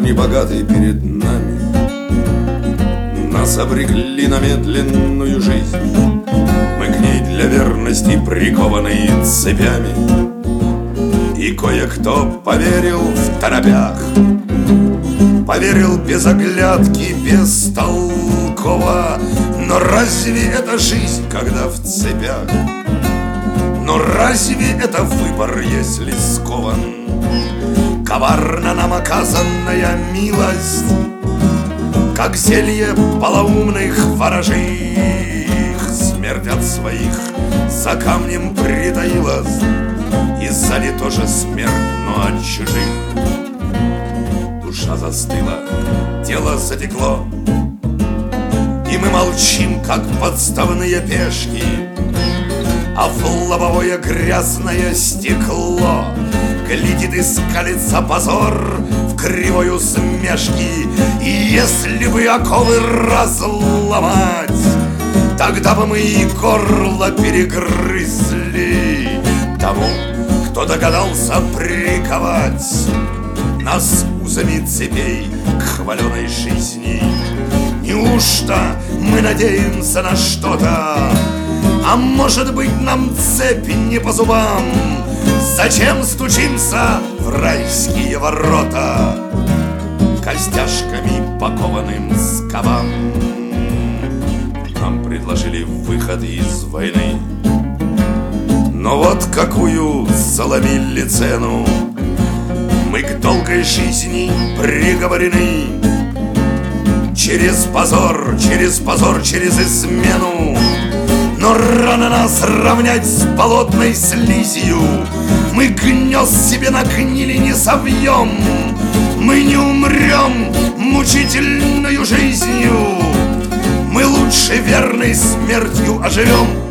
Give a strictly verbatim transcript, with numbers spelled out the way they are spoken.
небогатый перед нами. Нас обрекли на медленную жизнь, мы к ней для верности прикованы цепями. И кое-кто поверил в торопях, поверил без оглядки, бестолково. Но разве это жизнь, когда в цепях? Но разве это выбор, если скован? Коварна нам оказанная милость, как зелье полоумных ворожих. Смерть от своих за камнем притаилась, и сзади тоже смерть, но от чужих. Душа застыла, тело затекло, и мы молчим, как подставные пешки, а в лобовое грязное стекло глядит и скалится позор в кривой усмешки. И если бы оковы разломать, тогда бы мы и горло перегрызли тому, кто догадался приковать нас узами цепей к хваленой жизни. Неужто мы надеемся на что-то? А может быть, нам цепь не по зубам? Зачем стучимся в райские ворота, костяшками покованным скобам? Нам предложили выход из войны, но вот какую заломили цену. Мы к долгой жизни приговорены, через позор, через позор, через измену. Но рано нас равнять с болотной слизью. Мы гнезд себе на гнили не совьем, мы не умрем мучительною жизнью, мы лучше верной смертью оживем.